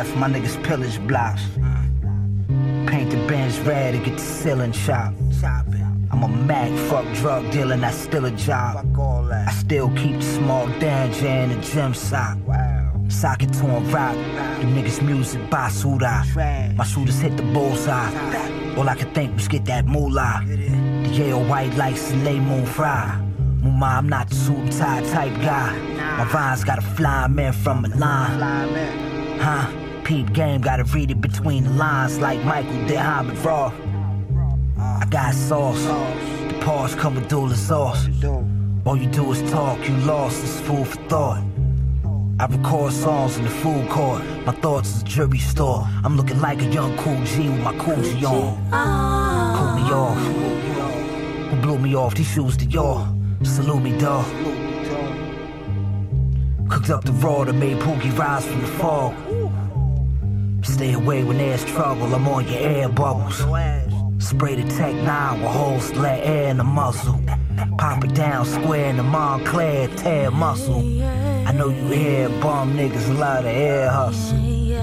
half of my niggas pillage blocks. Paint the bench red to get the ceiling chopped. I'm a Mac, fuck drug dealer, that's still a job. I still keep the small danger in the gym sock. Socket torn rock, the niggas music basura. My shooters hit the bullseye. All I could think was get that moolah. The Yale white lights and lay moon fry. Mama, I'm not the suit and tie type guy. My rhymes got a flying man from Milan. Huh? Peep game, gotta read it between the lines like Michael did Hobbit Raw. I got sauce, the pause come with dual sauce. All you do is talk, you lost, it's food for thought. I record songs in the food court, my thoughts is a jewelry store. I'm looking like a young cool G with my Coogee on. Cool me off, who blew me off, these shoes to y'all. Salute me, dawg. Cooked up the raw that made Pookie rise from the fog. Stay away when there's trouble, I'm on your air bubbles. Spray the Tech 9 with holes to let air in the muzzle. Pop it down square in the Montclair, tear muscle. I know you hear bum niggas love the air hustle.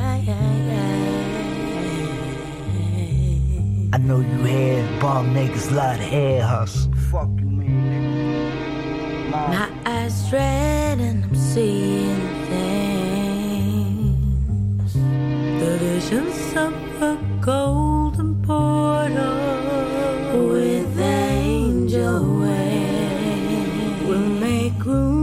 I know you hear bum niggas love the air hustle. Fuck you, man. My eyes red and I'm seeing things. The visions of a golden portal with angel wings will make room